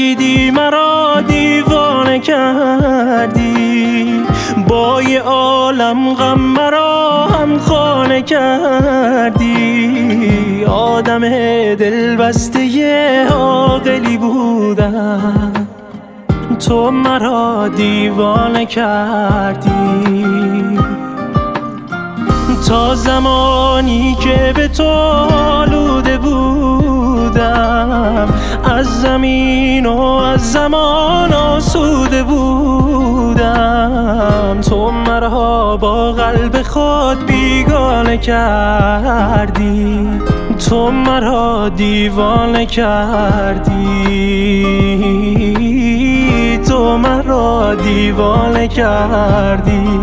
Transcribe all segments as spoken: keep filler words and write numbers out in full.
رسیدی مرا دیوانه کردی، با یه عالم غم مرا هم خانه کردی. آدم دل بسته عاقلی بودم، تو مرا دیوانه کردی. تا زمانی که به تو آلوده بودم، از زمین و از زمان آسوده بودم. تو مرا با قلب خود بیگانه کردی، تو مرا دیوانه کردی، تو مرا دیوانه کردی.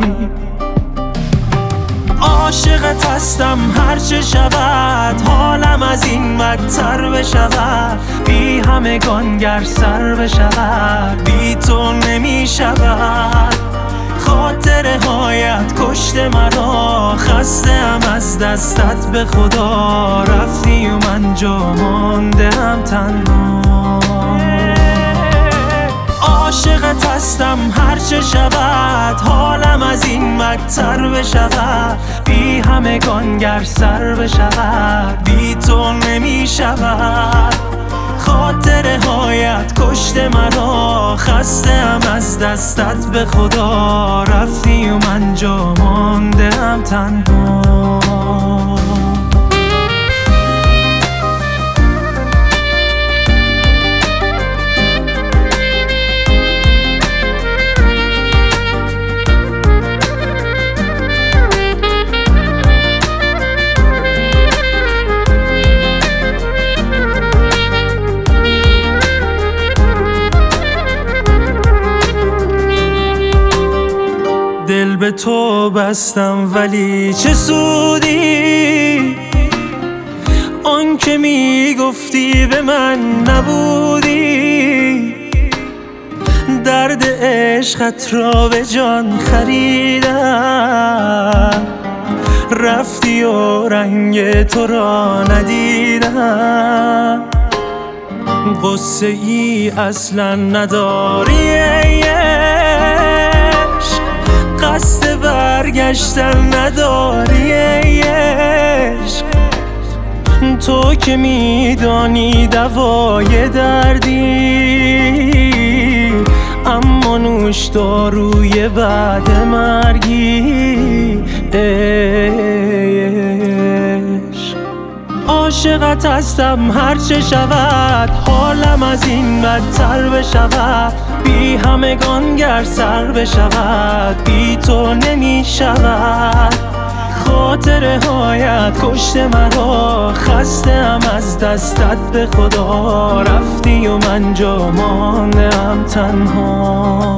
عاشقت هستم هرچه شود، حالم از این بدتر بشود. بی همگان گر سر بشود، بی تو نمی شود. خاطره هایت کشت مرا، خسته ام از دستت به خدا. رفتی و من جا مانده ام تنها. عاشقت هستم هرچه شود، حالم از این بدتر بشود. بی همگان گر سر بشود، بی تو نمی شود. خاطره هایت کشت مرا، خسته ام از دستت به خدا. رفتی و من جا مانده ام تنها. دل به تو بستم ولی چه سودی، آن که می گفتی به من نبودی. درد عشقت را به جان خریدم، رفتی و رنگ تو را ندیدم. قصه ای اصلا نداری قصد برگشتن نداری ای عشق. تو که میدانی دوای دردی، اما نوش داروی بعد مرگی عشق. عاشقت هستم هرچه شود، حالم از این بدتر بشود. بی همگان گر سر بشود، بی تو نمی شود. خاطره هایت کشت مرا، خسته ام از دستت به خدا. رفتی و من جا مانده ام تنها.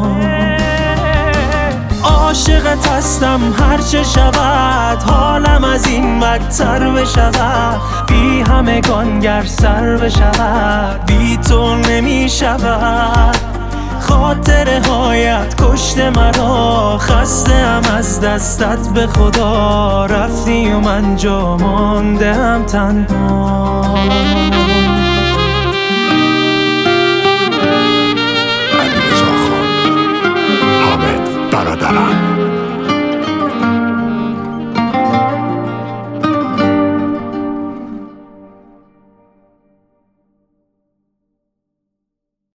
عاشقت هستم هرچه شود، حالم از این بدتر بشود. بی همگان گر سر بشود، بی تو نمی شود. خاطره هایت کشت مرا، خسته ام از دستت به خدا. رفتی و من جا مانده ام تنها. علیرضا خان، حامد برادرم.